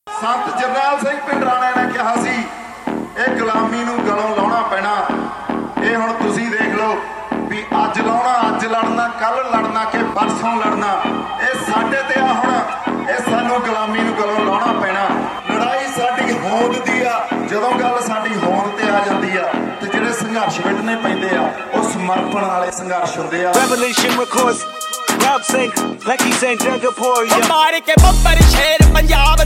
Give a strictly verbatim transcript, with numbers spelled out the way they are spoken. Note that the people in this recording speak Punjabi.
ਸੰਤ ਜਰਨੈਲ ਸਿੰਘ ਭਿੰਡਰਾਣੇ ਨੇ ਕਿਹਾ ਸੀ ਇਹ ਗੁਲਾਮੀ ਨੂੰ ਗਲੋਂ ਲਾਉਣਾ ਪੈਣਾ। ਇਹ ਹੁਣ ਤੁਸੀਂ ਦੇਖ ਲਓ ਵੀ ਅੱਜ ਲਾਉਣਾ, ਅੱਜ ਲੜਨਾ, ਕੱਲ ਲੜਨਾ ਕਿ ਪਰਸੋਂ ਲੜਨਾ, ਇਹ ਸਾਡੇ ਤੇ ਆ ਹੁਣ। ਇਹ ਸਾਨੂੰ ਗੁਲਾਮੀ ਨੂੰ ਗਲੋਂ ਲਾਉਣਾ ਪੈਣਾ। ਲੜਾਈ ਸਾਡੀ ਹੋਂਦ ਦੀ ਆ। ਜਦੋਂ ਗੱਲ ਸਾਡੀ ਹੋਂਦ ਤੇ ਆ ਜਾਂਦੀ ਆ ਤੇ ਜਿਹੜੇ ਸੰਘਰਸ਼ ਵਿੱਢਣੇ ਪੈਂਦੇ ਆ ਉਹ ਸਮਰਪਣ ਵਾਲੇ ਸੰਘਰਸ਼ ਹੁੰਦੇ ਆ। Revolution records, rap sing, Lucky Saint Jagapur, ਮਾਰ ਕੇ ਬੱਬਰ ਸ਼ੇਰ ਪੰਜਾਬ